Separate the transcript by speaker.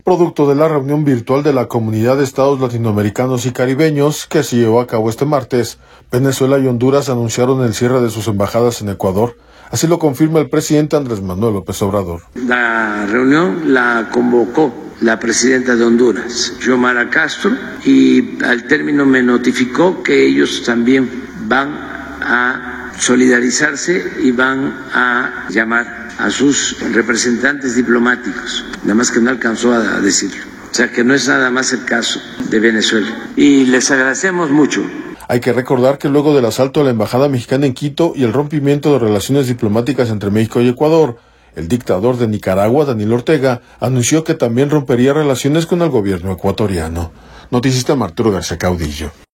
Speaker 1: producto de la reunión virtual de la Comunidad de Estados Latinoamericanos y Caribeños que se llevó a cabo este martes. Venezuela y Honduras anunciaron el cierre de sus embajadas en Ecuador. Así lo confirma el presidente Andrés Manuel López Obrador.
Speaker 2: La reunión la convocó la presidenta de Honduras, Xiomara Castro, y al término me notificó que ellos también van a solidarizarse y van a llamar a sus representantes diplomáticos, nada más que no alcanzó a decirlo. O sea que no es nada más el caso de Venezuela. Y les agradecemos mucho.
Speaker 1: Hay que recordar que luego del asalto a la embajada mexicana en Quito y el rompimiento de relaciones diplomáticas entre México y Ecuador, el dictador de Nicaragua, Daniel Ortega, anunció que también rompería relaciones con el gobierno ecuatoriano. Noticista Arturo García Caudillo.